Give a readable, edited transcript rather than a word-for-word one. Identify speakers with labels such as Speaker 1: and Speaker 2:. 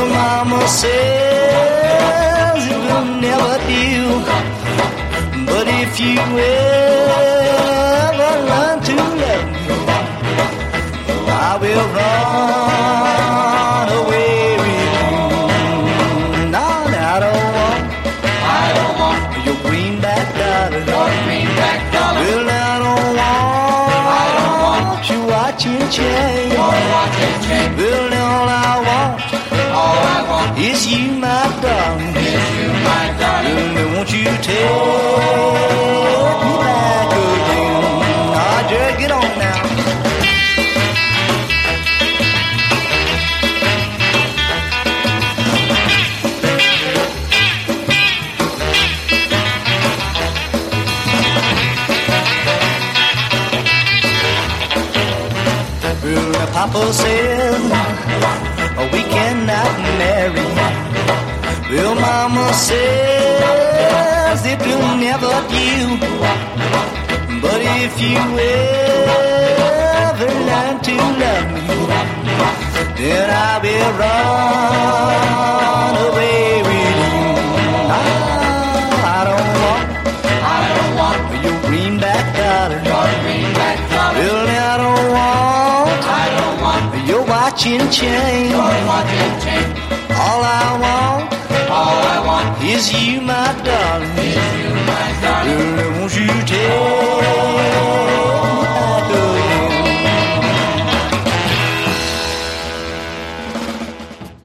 Speaker 1: Well, mama says it will never do, but if you ever learn to love me, I will run away with you. No, I don't want your greenback dollar. Well, I don't want your watch and chain. Well, all I want is you, my darling. Well, won't you take me back again? Ah, Jerry, get on now. Papa said we cannot marry. Well, mama says it will never do, but if you ever learn to love me, then I will run away with you. I don't want your greenback dollar. Well, I don't want your watch and chain. All I want is you, my darling.